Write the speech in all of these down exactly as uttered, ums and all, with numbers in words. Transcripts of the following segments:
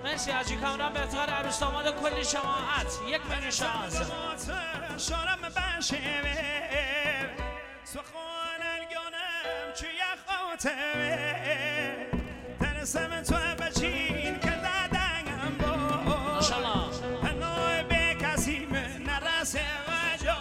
مرسی حاجی کامران به افتخار عروس داماد کلی جماعت یک میلیون شانس شارم بشمه سخون الگانم چی خاطمه ترسم تو بچین که دادنم با ماشاءالله هنوی به کسی نرسه وجا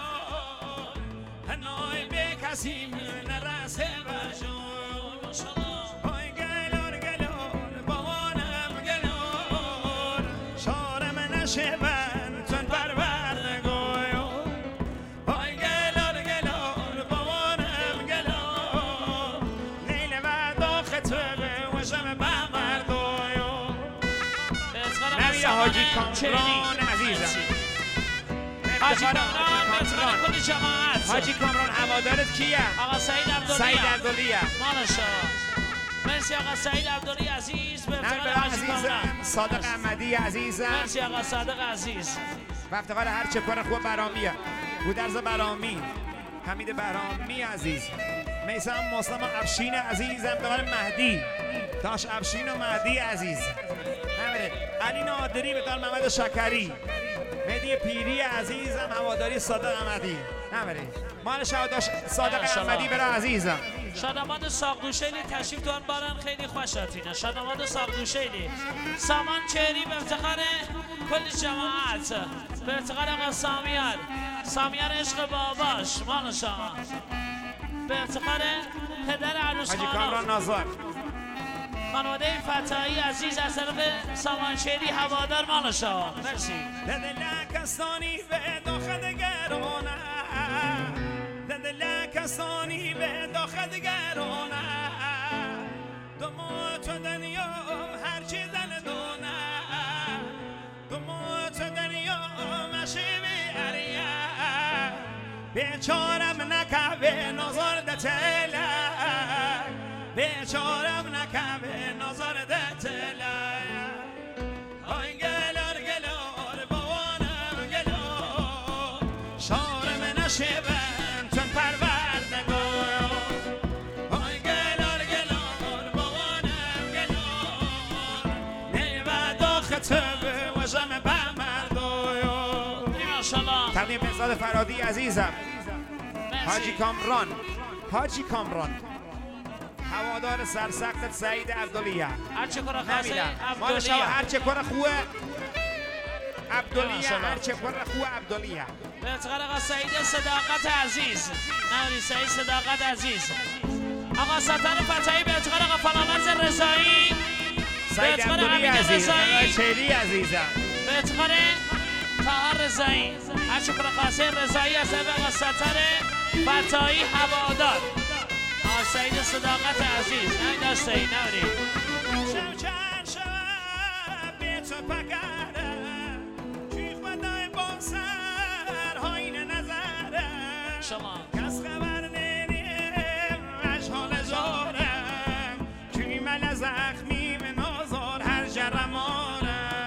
هنوی به کسی نرسه وجا ماشاءالله های گلور گلور بابانم گلور شارم نشه من تن پرورد گویو های گلور گلور بابانم گلور نیل و داخ تو به وشم بمردویو نبی حاجی کامران عزیزم حاجی کامران به افتخار کلی جماعت حاجی کامران هوادارت کیه؟ آقا سعید عبدالیه سعید عبدالیه مالشا مرسی آقا سعید عبدالی عزیز به افتخار نبی حاجی عزیزم کامران صادق احمدی عزیزم مرسی آقا صادق عزیز و افتخار هر چه کار خوب برامیه گودرز برامی حمید برامی عزیز میسم مسلم افشین عزیزم دوباره مهدی داش افشین و مهدی عزیز نمیره علی نادری به دار محمد شکری مهدی پیری عزیزم هواداری صادق احمدی نمیره مال شهاداش صادق احمدی برای عزیزم شاداماد ساقدوشیلی تشریف دار بارن خیلی خوشاتینه شاداماد ساقدوشیلی سامان چهری به افتخار کل جماعت به افتخار آقا سامیار سامیار عشق باباش مالشا به افتخار پدر عروس حاجی کامران خانم نازار خانواده فتایی عزیز از طرف سامان چهری هوادار مالشا مرسی دلکستانی به داخل گرانه دلکستانی به داخل گرانه دمو تو دنیا هرچی دل دونه دمو تو دنیا مشی بی اریا بیچارم نکه نظر دتله بیچارم نکه نظر دتله آی گلار گلار بوانم گلار شارم نشیبن تن پروردگار آی گلار گلار بوانم گلار نیو داخته وشم بمردویو ماشاءالله تقدیم بزاد فرادی عزیزم حاجی کامران حاجی کامران هوادار سرسخت سعید عبدالیه هرچه کار خاصه نمیدم مال شما عبدالیه هرچه کار خوبه عبدالیه ماشاءالله. هرچه کار خوبه عبدالیه به افتخار آقا سعید صداقت عزیز نوری سعید صداقت عزیز آقا ساتر فتایی به افتخار آقا فرامرز رضایی به سعید افتخار عبدالی حمید عزیز رضایی شیری عزیزم به افتخار طاهر رضایی هرچه کار خاصه رضایی از طرف آقا ساتر فتایی هوادار آقا سعید صداقت عزیز نه داشته ای نوری شب چند شب به تو پکره چی خدای با سرهاین نظره شما کس خبر نیم اش حال زارم چی مل زخمی به نازار هر جرمانم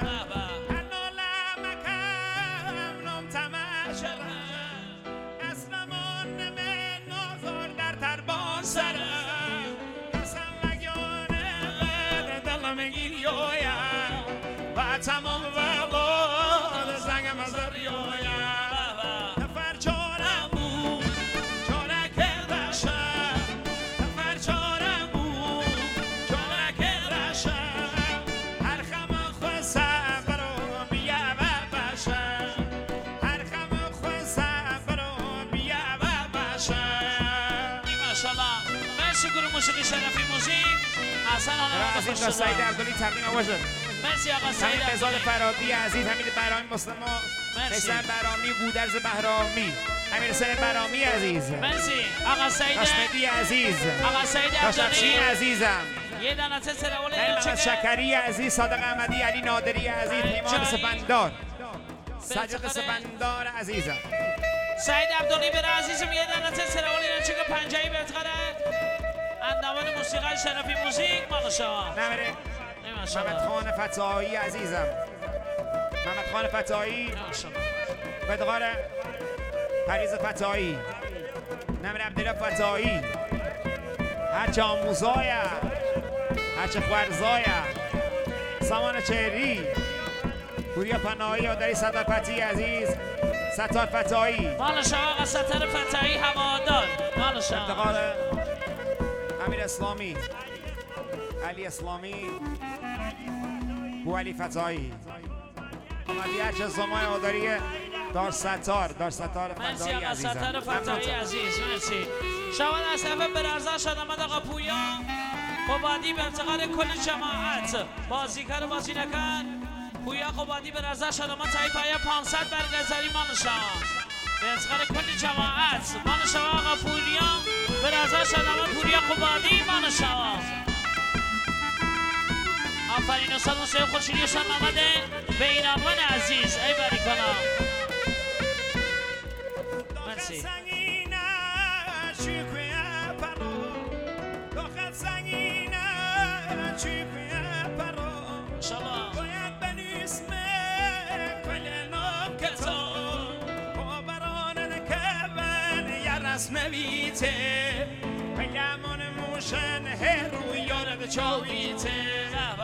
هنالم کم نم تماشرم اسلمان نمه نازار در تربان سرم قسم وگانه بر دلم گیریویم و تمام وقال زنگم از ریویم نفر چارم بود چاره کردشم نفر چارم بود چاره کردشم هر خم خوستم برو بیا و بشم هر خم خوستم برو بیا و بشم ماشاءالله مرسی گروه موسیقی شرفی موزیک حسن آنها عزیز تا سعید عبدالی تقدیم آوازد مرسی آقا سعید همین بزاد عبدالی فرادی عزیز حمید برامی مسلم مرسی. حسن برامی گودرز بهرامی امیر حسین برامی عزیز مرسی آقا سعید داشمدی عزیز آقا سعید داشتفشین عبدالی عزیزم یه دانته سراوله نعیم چه محمد شکری عزیز صادق احمدی علی نادری عزیز پیمان جایی. سپندار صدیق افتخار- سپندار عزیزم سعید عبدالی بر عزیزم یه دانته سراوله چه پنجایی به افتخار اندامان موسیقی شرفی موزیک مال شما نمیره محمد خان فتایی عزیزم محمد خان فتایی بدغار پریز فتایی نمیر عبدالله فتایی هرچه آموزایم هرچه خوارزایم سامان چهری پوریا پناهی و داری ستار فتی عزیز ستار فتایی مال شما آقا ستار فتایی هوادار مال شما انتقال امیر اسلامی علی اسلامی بو علی فتایی آمدی هرچه زمان آداری دار ستار دار ستار مرسی فتایی آقا عزیزم ستار فتایی عزیز مرسی شما از طرف بررزا شد آمد آقا پویا قبادی به افتقار کل جماعت بازیکر و بازی نکن پویا قبادی بررزا شد آمد تایی پایه پانصد برگزاری مال شما به افتقار کل جماعت مال شما آقا پویا بررزا شد آمد پوریا قبادی مال شما آفرین استاد حسین خورشیدیشان آمده به این عنوان عزیز ای باریکالا مرسی انشالله باید بنیسم کل نام کتاب خبران کبن یا رسم بیته پیامون موشن هرو یارد چاویته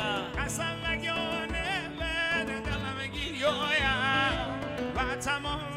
قسم نگیانه من دلم گیریایم و تمام